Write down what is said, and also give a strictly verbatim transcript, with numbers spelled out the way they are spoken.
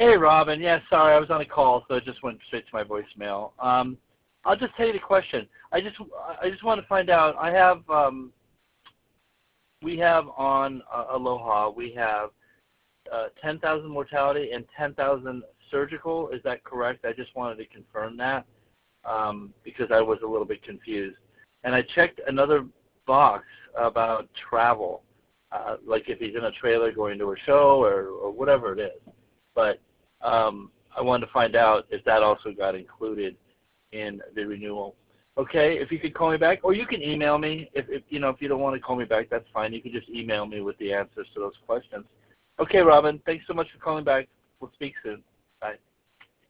Hey, Robin. Yeah, sorry, I was on a call, so it just went straight to my voicemail. Um, I'll just tell you the question. I just I just want to find out. I have um, we have on uh, Aloha we have uh, ten thousand mortality and ten thousand surgical. Is that correct? I just wanted to confirm that um, because I was a little bit confused. And I checked another box about travel, uh, like if he's in a trailer going to a show or, or whatever it is. But um, I wanted to find out if that also got included in the renewal. Okay, if you could call me back, or you can email me. If, if you know if you don't want to call me back, that's fine. You can just email me with the answers to those questions. Okay, Robin, thanks so much for calling back. We'll speak soon.